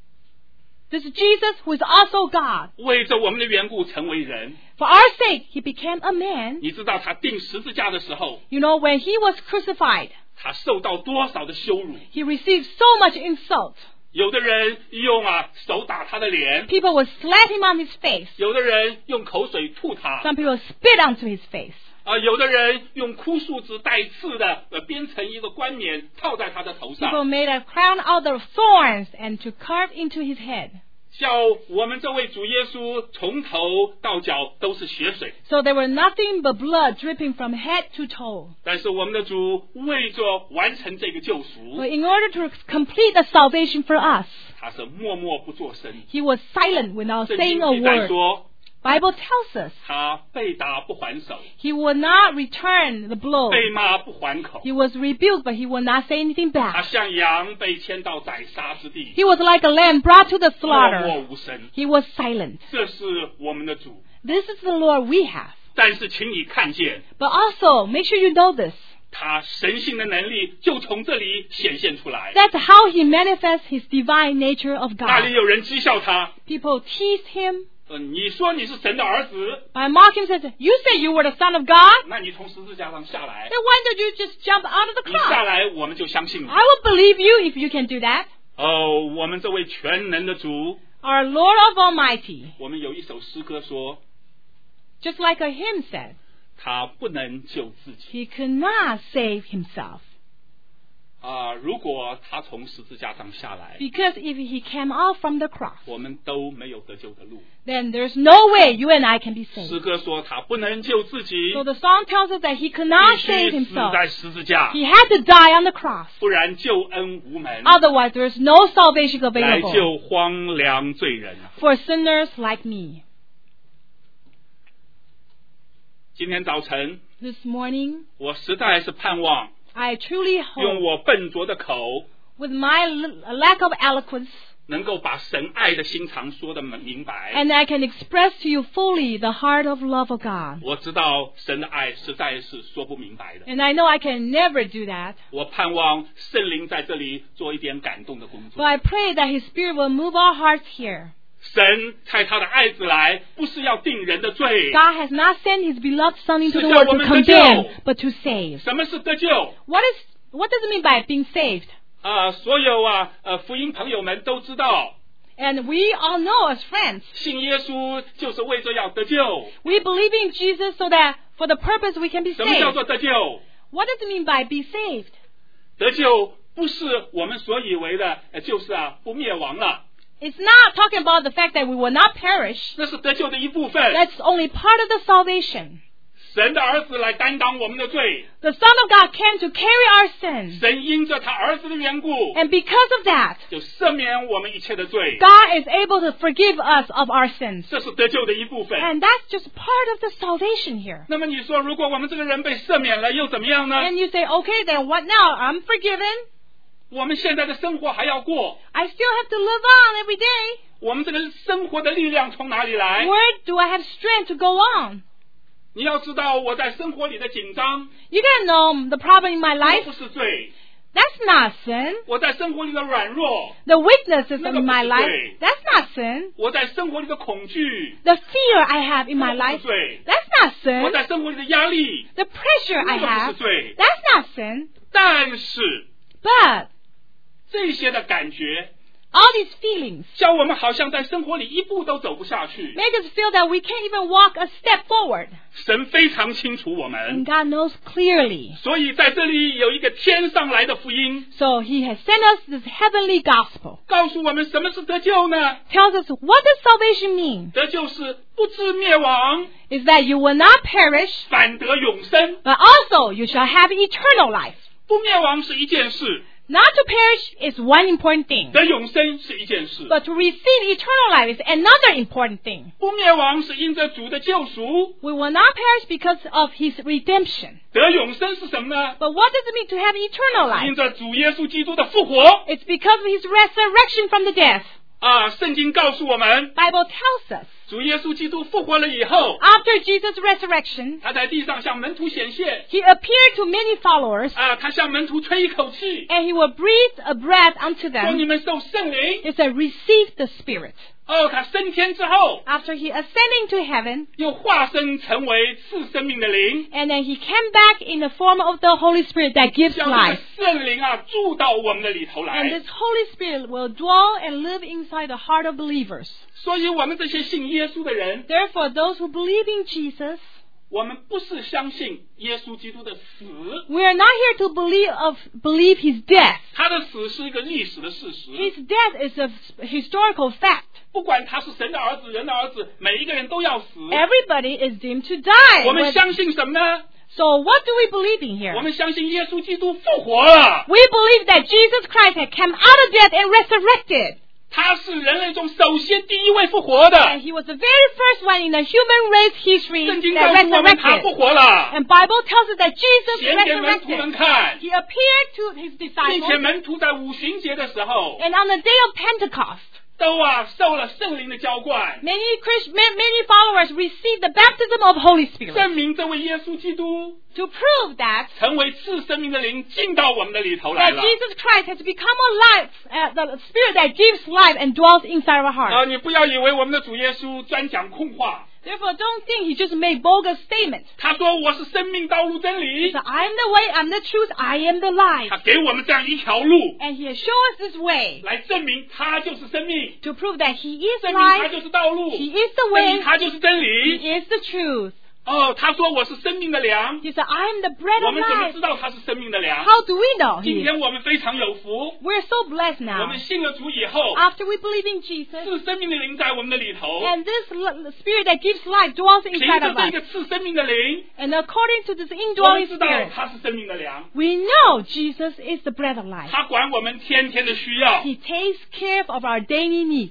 This is Jesus who is also God. 为着我们的缘故成为人。 For our sake, he became a man. 你知道他钉十字架的时候， You know, when he was crucified, 他受到多少的羞辱？ he received so much insult. 有的人用手打他的脸， People would slap him on his face. 有的人用口水吐他， Some people spit onto his face. 有的人用枯树枝带刺的编成一个冠冕套在他的头 People 上。 made a crown out of thorns and to carve into his head. 叫我们这位主耶稣从头到脚都是血水， So there were nothing but blood dripping from head to toe. 但是我们的主为着完成这个救赎， But in order to complete the salvation for us, 他是默默不作声。 he was silent without 圣 saying 经 a 记载 word. 说， Bible tells us 他被打不还手， he would not return the blow. 被骂不还口。 He was rebuked, but he would not say anything 他 back. 像羊被牵到宰杀之地， He was like a lamb brought to the 默默 slaughter. 无声。 He was silent. 这是我们的主。 This is the Lord we have. 但是请你看见， But also, make sure you know this. 他神性的能力就从这里显现出来。 That's how he manifests his divine nature of 那里 God. 有人讥笑他， People teased him 你说你是神的儿子， by mocking him, said, you say you were the son of God? 那你从十字架上下来， Then why don't you just jump out of the 你下 cross? 来我们就相信你。 I will believe you if you can do that. 我们这位全能的主， Our Lord of Almighty, 我们有一首诗歌说， just like a hymn said, 他不能救自己。 he could not save himself. 如果他从十字架上下来， Because if he came out from the cross, 我们都没有得救的路。 then there's no way you and I can be 诗 saved. 歌说他不能救自己， So the song tells us that he could not 必 save 须死 himself. 在十字架， He had to die on the cross. 不然救恩无门， Otherwise, there's no salvation 来 available 救荒凉罪人。 for sinners like me. 今天早晨， This morning, 我实在是盼望 I truly 用 hope 我笨拙的口 with my lack of eloquence, 能够把神爱的心肠说得明白。 and I can express to you fully the heart of love of God. 我知道神的爱实在是说不明白的。 And I know I can never do that. 我盼望圣灵在这里做一点感动的工 But 作。 I pray that His Spirit will move our hearts here. 神差他的爱子来，不是要定人的罪。 God has not sent His beloved Son into the 是叫 world 我 to 们得救。 condemn, but to save. 什么是得救？ What does it mean by being saved? 所有福音朋友们都知道， And we all know as friends, 信耶稣就是为着要得救。 we believe in Jesus so that for the purpose we can be 什么叫 saved. 做得救？ What does it mean by be saved? 得救不是我们所以为的，就是不灭亡了， It's not talking about the fact that we will not perish. 那是得救的一部分。 That's only part of the salvation. 神的儿子来担当我们的罪， The Son of God came to carry our sins. 神因着他儿子的缘故， And because of that, 就赦免我们一切的罪， God is able to forgive us of our sins. 这是得救的一部分。 And that's just part of the salvation here. 那么你说，如果我们这个人被赦免了，又怎么样呢？ And you say, okay, then what now? I'm forgiven. 我们现在的生活还要过， I still have to live on every day. 我们这个生活的力量从哪里来？ Where do I have strength to go on? 你要知道，我在生活里的紧张， You gotta know the problem in my 那 life. 不是罪； That's not sin. 我在生活里的软弱， The weaknesses No, in my no, life. no. That's not sin. 我在生活里的恐惧， The fear I have in my 那不 life. 是罪； That's not 我 sin. 在生活里的压力， The pressure I 那不是 have. 罪。 That's not sin. 但是 But 这些的感觉， all these feelings 叫我们好像在生活里一步都走不下去。 make us feel that we can't even walk a step forward. 神非常清楚我 And 们， God knows clearly. 所以在这里有一个天上来的福音， So He has sent us this heavenly gospel. 告诉我们什么是得救呢？ Tells us what does salvation mean? 得救是不至灭亡， Is that you will not perish, 反得永生。 but also you shall have eternal life. 不灭亡是一件事， Not to perish is one important thing. 得永生是一件事。 But to receive eternal life is another important thing. 不灭亡是因着主的救赎， We will not perish because of His redemption. 得永生是什么呢？ But what does it mean to have eternal 因 life? 着主耶稣基督的复活。 It's because of His resurrection from the death. 圣经告诉我们， Bible tells us 主耶稣基督复活了以后， after Jesus' resurrection, 他在地上向门徒显现， He appeared to many followers 他向门徒吹一口气， and He will breathe a breath unto 说你 them. 们受圣灵。 It's a receive the Spirit. 他升天之后， After He ascended to heaven, 又化身成为赐生命的灵， and then He came back in the form of the Holy Spirit that gives 叫这 life. 个圣灵住到我们的里头 And 来。 this Holy Spirit will dwell and live inside the heart of believers. 所以我们这些信耶稣的人， Therefore, those who believe in Jesus, 我们不是相信耶稣基督的死， we are not here to believe His death. 他的死是一个历史的事实。 His death is a historical fact. 不管他是神的儿子、人的儿子，每一个人都要死。 Everybody is doomed to die. 我们相信什么呢？ So what do we believe in 我 here? 们相信耶稣基督复活了， We believe that Jesus Christ had come out of death and resurrected. 他是人类中首先第一位复活的。 And He was the very first one in the human race history 圣经 that 告诉我们他复 resurrected. 活了， And Bible tells us that Jesus 显给门徒们 resurrected. 看， He appeared to His 并 disciples. 且门徒在五旬节的时候 And on the day of Pentecost, 都受了圣灵的浇灌， many followers received the baptism of Holy Spirit 证明这位耶稣基督 to prove that 成为赐生命的灵进到我们的里头来 that 了。 Jesus Christ has become alive, the Spirit that gives life and dwells inside our heart. 你不要以为我们的主耶稣专讲空话， Therefore, don't think He just made bogus statements. 他说我是生命道路真 He 理 said, I am the way, I'm the truth, I am the life. 他给我们这样一条路 And He has shown us this way 来证明他就是生命， to prove that He is 证明他 life, 就是道路， He is the 证明 way, 他就是真 He 理。 is the truth. 他说我是生命的粮， He said, I am the bread 我 of 们怎么 life. 知道他是生命的粮？ How do we know 今 He is? 天我们非常有福， We're so blessed 我 now. 们信了主以后， After we believe in Jesus, 赐生命的灵在我们的里头， and this Spirit that gives life dwells 凭 inside 着 of 这 us. 个赐生命的灵， And according to this 我们 indwelling 知道 Spirit, 他是生命的粮， we know Jesus is the bread of life. 他管我们天天的需要。 He takes care of our daily needs.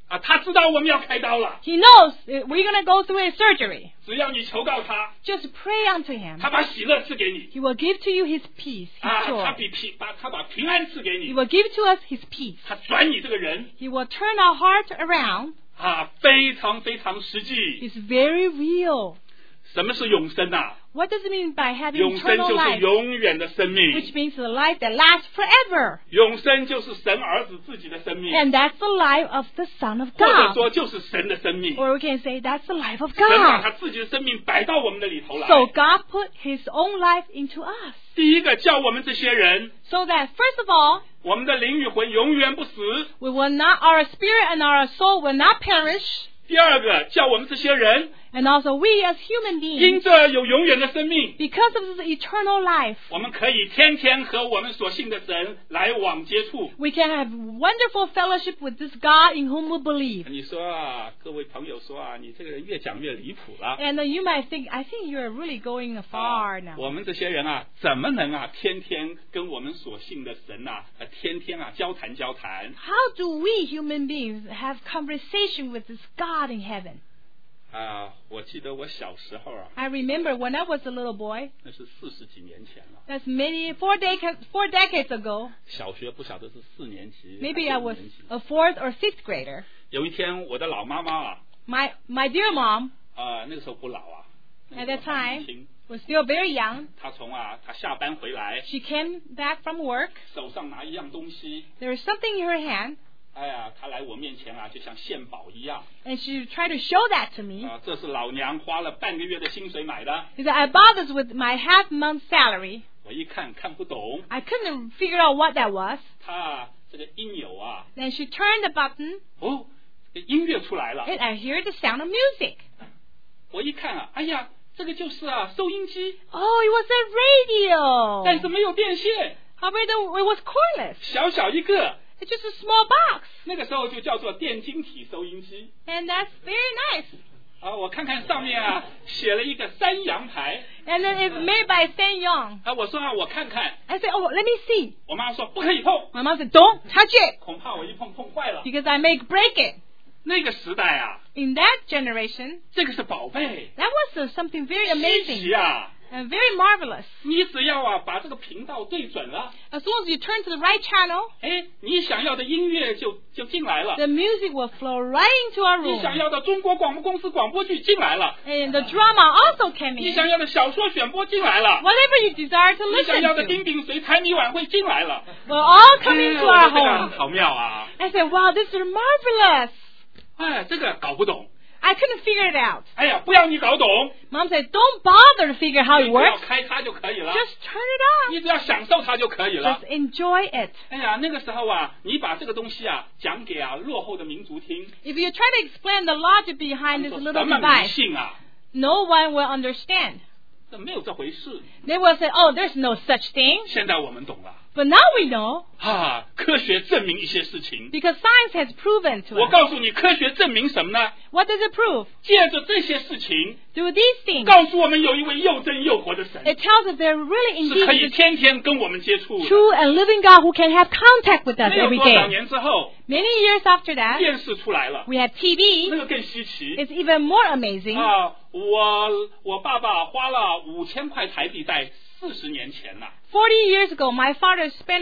他知道我们要开刀了。 He knows we're going to go through a surgery. 只要你求告他， Just pray unto him. 他把喜乐赐给你。 He will give to you his peace, his joy. 他把平安赐给 He 你。 will give to us his peace. 他转你这个人 He will turn our heart around. 非常非常实际。 It's very real. 什么是永生啊？ What does it mean by having 永生 eternal 就是 life? 永远的生命。 Which means the life that lasts forever. 永生就是神儿子自己的生命， And that's the life of the Son of 或者 God. 说就是神的生命。 Or we can say that's the life of 神把 God. 他自己的生命摆到我们的里头来。 So God put his own life into us. 第一个叫我们这些人， So that first of all, 我们的灵与魂永远不死。 we will not, our spirit and our soul will not perish. 第二个叫我们这些人， And also we as human 因 beings, 着有永远的生命， because of this eternal life, 我们可以天天和我们所信的神来往接触。 we can have wonderful fellowship with this God in whom we believe. 你说各位朋友说你这个人越讲越离谱了。 And you might think, I think you're really going far now. 我们这些人怎么能天天跟我们所信的神天天交谈？ How do we human beings have conversation with this God in heaven? 我记得我小时候 I remember when I was a little boy, 那是40几年前了。 that's maybe four decades ago. 小学不晓得是4年级 Maybe I 还是5 was 年级。 a 4th or 6th grader. 有一天我的老妈妈 My dear mom, 那个时候不老 at that 还 time, 年轻， was still very young. 她她下班回来， She came back from work. 手上拿一样东西， There was something in her hand, 她来我面前就像献宝一样。 and she tried to show that to me. 这是老娘花了半个月的薪水买的。 She said, I bought this with my half-month salary. 我一看不懂， I couldn't figure out what that was. 她这个音钮 Then she turned the button, 音乐出来了。 and I hear the sound of music. 我一看这个就是收音机， Oh, it was a radio. 但是没有电线， However, it was cordless. 小小一个， It's just a small box. 那个时候就叫做电晶体收音机。 And that's very nice. 我看看上面写了一个山羊牌。 And then it's made by Stan Young. 我说我看看。 I said, oh, let me see. 我妈说不可以碰。 My mom said, don't touch it. 恐怕我一碰坏了。 Because I may break it. 那个时代 In that generation, 这个是宝贝， that was something very 稀奇 amazing and very marvelous. 你只要把这个频道对准了， As soon as you turn to the right channel, 你想要的音乐就进来了， the music will flow right into our 你 room. 想要的中国广播公司广播剧进来了， And the drama also came 你 in. 想要的小说选播进来了， Whatever you desire to 你想 listen 要的 to 丁炳水财迷晚会进来了， will all come into 我 our 说这个 home. 好妙 I said, wow, this is marvelous. 这个搞不懂， I couldn't figure it out. 不要你搞懂， Mom said, don't bother to figure how 你 it 只要 works. 开它就可以了， Just turn it 你 on. 只要享受它就可以了 Just。enjoy it. 那个时候你把这个东西讲给落后的民族听， If you try to explain the logic behind this 说 little 什么迷 device, 信 no one will understand. 这没有这回事。 They will say, oh, there's no such thing. 现在我们懂了 But now we know, 科学证明一些事情。 because science has proven to 我 us. 告诉你，科学证明什么呢？ What does it prove? 借着这些事情， Through these things, 告诉我们有一位又真又活的神， it tells us there really 是可 indeed 以 is a 天天跟我们接触的。 true and living God who can have contact with us 没有 every 多少 day. 年之后， Many years after that, 电视出来了， we have TV. 那个更稀奇。 It's even more amazing. 我爸爸花了5000块台币在40年前 40 years ago, my father spent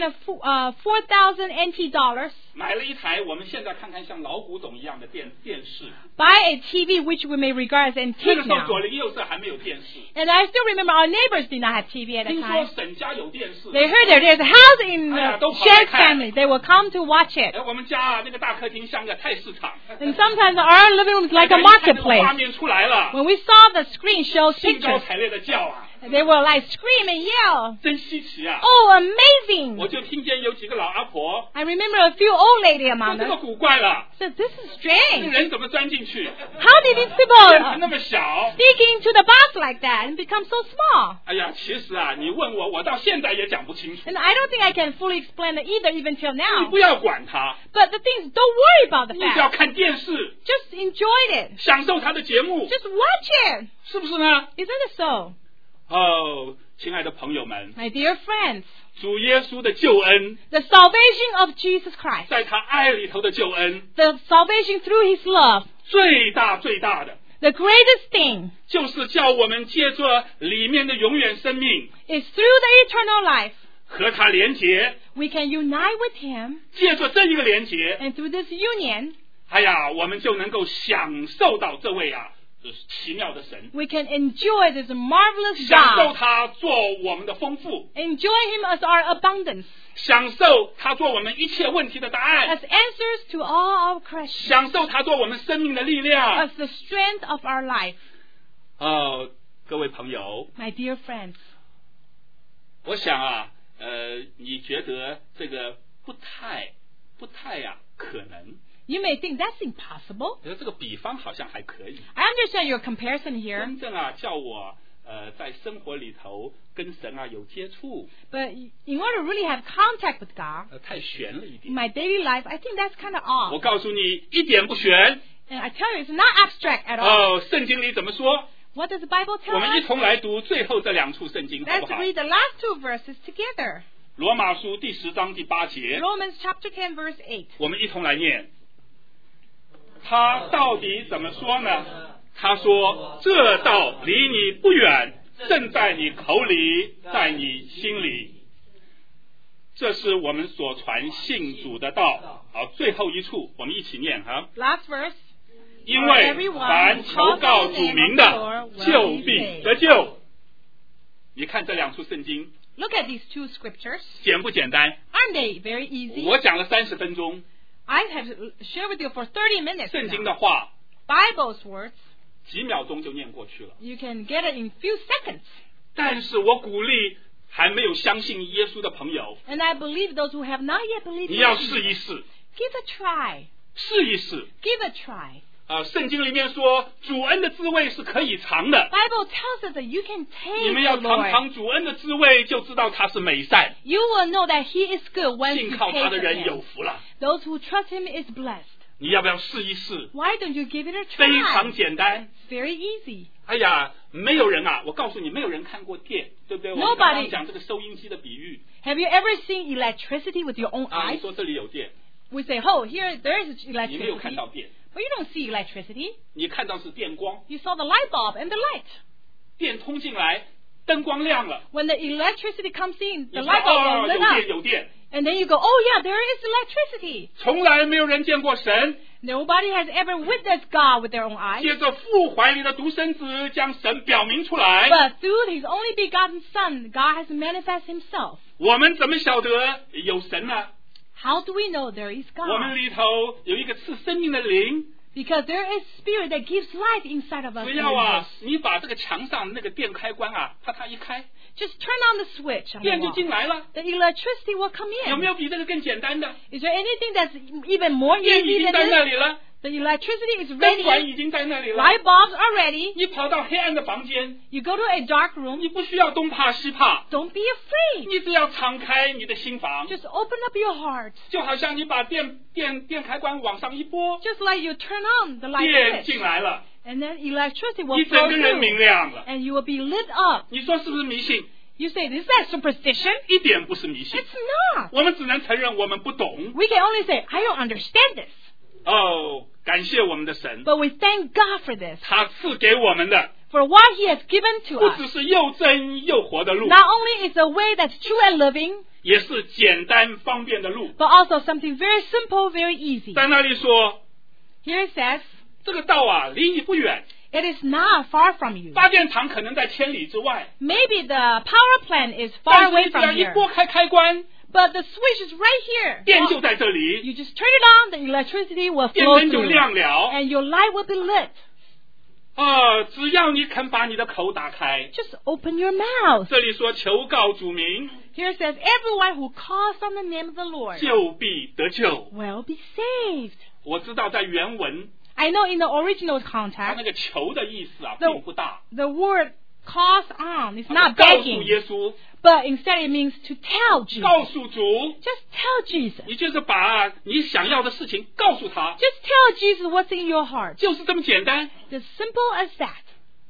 4,000 NT dollars 买了一台我们现在看看像老古董一样的电视。 buy a TV which we may regard as 那 antique 个时候 now. 左邻右舍还没有电视， And I still remember our neighbors did not have TV at the 听说 time. 沈家有电视。 They heard that there's a house in the 都跑来 Shank 看。 family. They will come to watch it. 我们家那个大客厅像个菜市场。 And sometimes our living room is like a 看这个画 marketplace. 面出来了， When we saw the screen show 兴高 pictures, 采烈的叫 they will like scream and yell. 真稀奇啊！ Oh, 我 amazing! 就听见有几个老阿婆 I remember a few old lady 说 among 这个 us 古怪了， said, this is 这 strange. 人怎么钻进去？ How did these 电 people 视那么小。 sneak into the box like that and become so small? 哎呀，其实你问我到现在也讲不清楚。 And I don't think I can fully explain it either, even till 你 now. 不要管它， But the thing is, don't worry about the 你只要 fact. 看电视， Just enjoy it. 享受它的节目， Just watch it. 是不是呢？ Isn't it so? 亲爱的朋友们， My dear friends, 主耶稣的救恩， the salvation of Jesus Christ, 在他爱里头的救恩， the salvation through His love, 最大的 the greatest thing 就是叫我们借着里面的永远生命 is through the eternal life. 和他连结， We can unite with Him, 借着这一个连结， and through this union, 我们就能够享受到这位奇妙的神， we can enjoy this marvelous 享受 God, 他做我们的丰富， enjoy Him as our abundance, 享受他做我们一切问题的答案， as answers to all our questions, 享受他做我们生命的力量。 as the strength of our life. 各位朋友， My dear friends, 我想你觉得这个不太可能？ you may think that's impossible. 觉得这个比方好像还可以。 I understand your comparison here, 真正叫我在生活里头跟神有接触， but in order to really have contact with God, 太悬了一 in 点。 my daily life, I think that's kind of 我 odd. 告诉你，一点不悬。 And I tell you, it's not abstract at all. 圣经里怎么说？ What does the Bible 我 tell 们一 us? 同来读最后这两处圣经，好 Let's 不好？ read the last two verses together. 罗马书第10章第8节， Romans chapter 10, verse 8. 我们一同来念。他到底怎么说呢？他说：“这道离你不远，正在你口里，在你心里。”这是我们所传信主的道。好，最后一处我们一起念哈。 Last verse. 因为凡求告主名的，就必得救。你看这两处圣经， Look at these two scriptures. 简不简单？ Aren't they very easy? 我讲了30分钟， I have shared with you for 30 minutes 圣经 now. 的话 Bible's words, 几秒钟就念过去了。 you can get it in few seconds. 但是我鼓励还没有相信耶稣的朋友， And I believe those who have not yet believed 你 in 要 Jesus, 试一试， give a try. 试一试。 Give a try. 圣经里面说，主恩的滋味是可以尝的。 Bible tells us that you can 你 taste 们要 the 尝 Lord. 尝主恩的滋味，就知道他是美善。 You will know that He is good when 信 you 靠他 taste 的 of 人有 Him. 福了。 Those who trust Him is blessed. 你要不要试一试？ Why don't you give it a 非常 try? 简单。 It's very easy. 没有人我告诉你，没有人看过电，对不对？我们 Nobody 刚刚讲这个收音机的比喻 Have you ever seen electricity with your own 你 eyes? 说这里有电， We say, oh, here there is 你没有 electricity. 看到电， But you don't see electricity. 你看到是电光， You saw the light bulb and the light. 电通进来，灯光亮了， When the electricity comes in, 你 the 说 light bulb will lit 有 up. 电有电， And then you go, oh yeah, there is electricity. 从来没有人见过神。 Nobody has ever witnessed God with their own eyes. 借着父怀里的独生子，将神表明出来。 But through His only begotten Son, God has manifested Himself. 我们怎么晓得有神呢？ How do we know there is 我们 God? 里头有一个赐生命的灵， Because there is Spirit that gives life inside of us. 只要你把这个墙上那个电开关啪嚓一开， Just turn on the switch on the 电就 wall. 进来了。 The electricity will come 有没 in. 有比这个更简单的？ Is there anything that's even more 电已 easy 经 than 在那 this? 里了， The electricity is 灯管 ready. 已经在那里了。 Light bulbs are ready. 你跑到黑暗的房间， You go to a dark room. 你不需要东怕西怕， Don't be afraid. 你只要敞开你的心房， Just open up your heart. 就好像你把电开关往上一拨， Just like you turn on the light 电 switch. 进来了， And then electricity will 你 flow 整个人明 through. 亮了。 And you will be lit up. 你说是不是迷信？ You say, is that superstition? 一点不是迷信， It's not. 我们只能承认我们不懂。 We can only say, I don't understand this. 感谢我们的神， But we thank God for this. 他赐给我们的 For what He has given to 不 us. 只是又真又活的路， Not only is a way that's true and living, 也是简单方便的路。 but also something very simple, very easy. 在那里说， Here it says, 这个道离你不远， it is not far from you. 发电厂可能在千里之外， Maybe the power plant is 但 far 是 away 你只要 from 一 here. 拨开开关， But the switch is right here. 电就在这里， You just turn it on, the electricity will 电 flow 灯就 through. 亮了。 And your light will be lit. 只要你肯把你的口打开。 Just open your mouth. 这里说求告主名， Here it says, everyone who calls on the name of the Lord 就必得救。 will be saved. 我知道在原文， I know in the original 它 context, 那个求的意思那并不大， the word calls on is 它 not 是告诉 begging, 耶稣， but instead it means to tell Jesus. 告诉主， Just tell Jesus. 你就是把你想要的事情告诉他， Just tell Jesus what's in your heart. 就是这么简单。 As simple as that.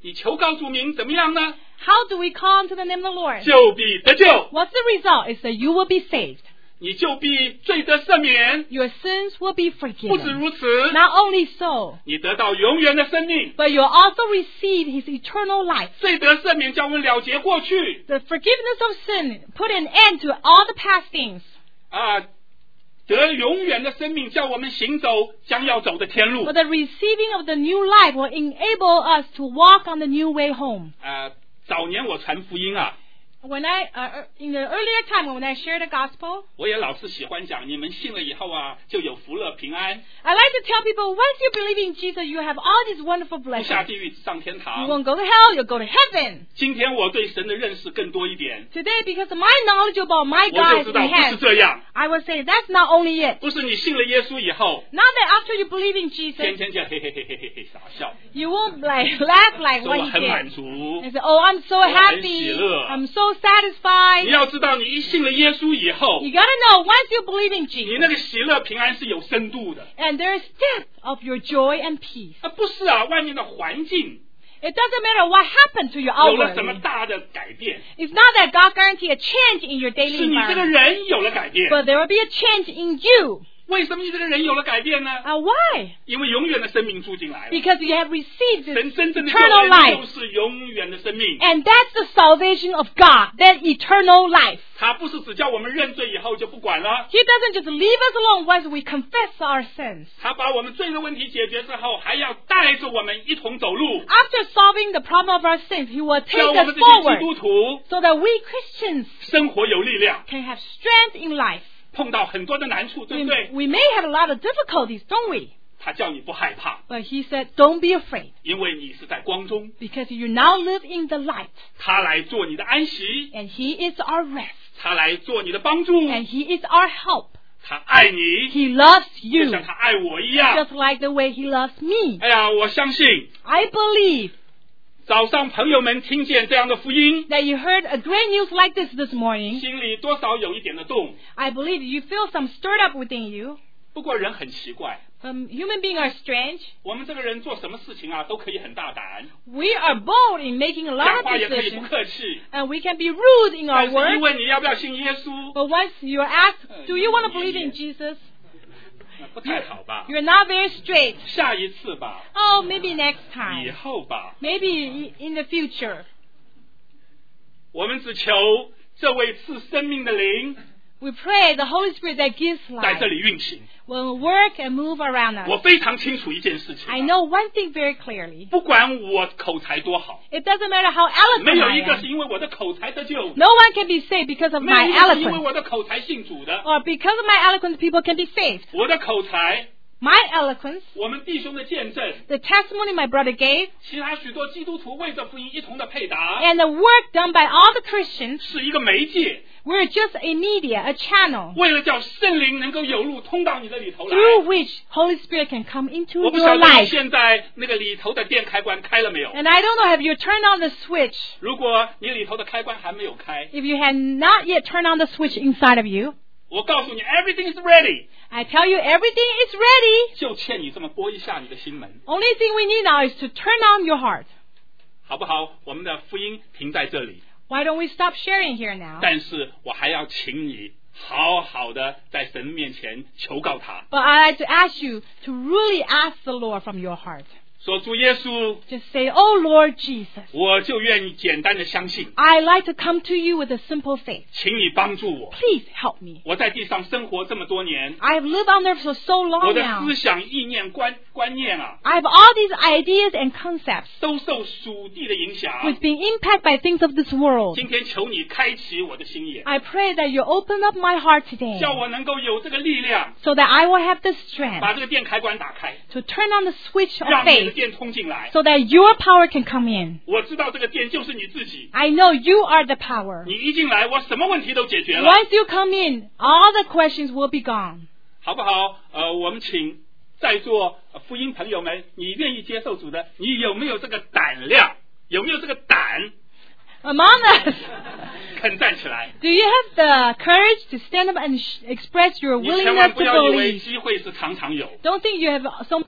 你求告主名怎么样呢？ How do we call to the name of the Lord? 就必得救， What's the result? Is that you will be saved. 你就必罪得赦免。 Your sins will be 不止 forgiven. 如此， Not only so, 你得到永远的生命。 but you'll also receive His eternal life. 罪得赦免叫我们了结过去 The forgiveness of sin put an end to all the past things. 啊，得永远的生命叫我们行走将要走的天路 But the receiving of the new life will enable us to walk on the new way home. 早年我传福音啊， When in the earlier time when I shared the gospel, 我也老是喜欢讲，你们信了以后啊，就有福乐平安， I like to tell people, once you believe in Jesus, you have all these wonderful 不下 blessings. 地狱上天 You 堂。 won't go to hell, you'll go to heaven. 今天我对神的认识更多一点， Today, because of my knowledge about my 我就 God 知 in 道不是 heaven, 这样， I will say that's not only it. 不是你信了耶稣以后， Not that after you believe in 天 Jesus, 天就嘿嘿嘿嘿嘿嘿傻笑， you won't like laugh like 说 what 我 he 很满 did. 足。 And say, oh, I'm so happy. 我很喜乐。 I'm so satisfied. 你要知道，你一信了耶稣以后， You gotta know, once you believe in 你那 Jesus, 个喜乐平安是有深度的。 and there is depth of your joy and peace. 不是啊，外面的环境 It doesn't matter what happened to you 有了什么 outwardly. 大的改变， It's not that God guarantees a change in your 是 daily 你这个 environment, 人有了改变。 but there will be a change in you. 为什么你这个人有了改变呢？ Why? 因为永远的生命住进来了。 Because you have received this 神真正的救 eternal 恩 life. 就是永远的生命。 And that's the salvation of God, that eternal life. 他不是只叫我们认罪以后就不管了， He doesn't just leave us alone once we confess our sins. 他把我们罪的问题解决之后，还要带着我们一同走路， After solving the problem of our sins, He will 叫 take 我 us 们这些基 forward 督徒 so that we Christians 生活有力量， can have strength in life. 碰到很多的难处，对不对？ We may have a lot of difficulties, don't we? 他叫你不害怕， But He said, don't be afraid, 因为你是在光中， because you now live in the light, 他来做你的安息， and He is our rest, 他来做你的帮助， and He is our help. 他爱你， He loves 就 you, 像他爱我一样。 just like the way He loves me. 哎呀，我相信 I believe 早上朋友们听见这样的福音， that you heard a great news like this morning. 心里多少有一点的动。 I believe you feel some stirred up within you. 不过人很奇怪， Human beings are strange. 我们这个人做什么事情啊，都可以很大胆， We are bold in making a 讲 lot 话 of 也可以不 decisions, 客气。 and we can be rude in 但 our 是一 words. 问你要不要信耶稣， But once you're asked, do you want to believe in Jesus? 不太好吧？ You're not very straight. 下一次吧， Oh, maybe next 以 time. 后吧， Maybe in the future. 我们只求这位赐生命的灵 We pray the Holy Spirit that gives 在这 life 里运行。 will work and move around 我 us. 非常清楚一件事情啊、 I know one thing very clearly. 不管我口才多好， It doesn't matter how 没 eloquent 有 I 一个 am. 是因为我的口才得救， No one can be saved because of 没有 my 一个是因为 eloquence. 我的口才信主的。 Or because of my eloquence, people can be saved. 我的口才， My eloquence, 我们弟兄的见证， the testimony my brother gave, 其他许多基督徒为着福音一同的配搭， and the work done by all the Christians, 是一个媒介， we're just a media, a channel, 为了叫圣灵能够有路通到你的里头来。 through which Holy Spirit can come into 我不 your 晓得你 life. 现在那个里头的电开关开了没有？ And I don't know, have you turned on the switch? 如果你里头的开关还没有开， If you had not yet turned on the switch inside of you, 我告诉你 ，everything is ready， I tell you everything is ready. 就欠你这么拨一下你的心门， Only thing we need now is to turn on your heart. 好不好？我们的福音停在这里， Why don't we stop sharing here now? 但是我还要请你好好的在神面前求告他， But I'd like to ask you to really ask the Lord from your heart. 说主耶稣， Just say, Oh Lord Jesus, 我就愿意简单的相信， I like to come to you with a simple faith. 请你帮助我。 Please help me. 我在地上生活这么多年， I have lived on earth for so 我 long 的 now. 思想、意念、观念啊， I have all these ideas and concepts 都受属地的影响。 which being impacted by things of this world. 今天求你开启我的心眼， I pray that you open up my heart today 叫我能够有这个力量， so that I will have the strength 把这个电开关打开， to turn on the switch of 让你的 faith 电通进来。 so that your power can come in. 我知道这个电就是你自己， I know you are the power. 你一进来，我什么问题都解决了， Once you come in, all the questions will be gone. 好不好？我们请在座福音朋友们，你愿意接受主的，你有没有这个胆量？有没有这个胆 Among us, 肯站起来？ do you have the courage to stand up and express your 你千 willingness 万 to 不要以为 believe? 机会是常常有。 Don't think you have so